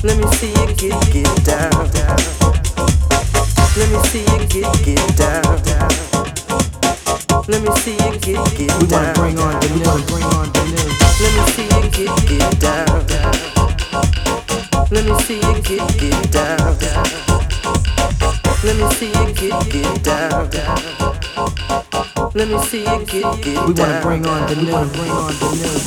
Let me see you get down. Let me see you get down. Let me see you get down. We wanna bring on the new, bring on the new. Let me see you get down. Let me see you get down. Let me see you get down. Let me see you get down. We wanna bring on the new, bring on the new.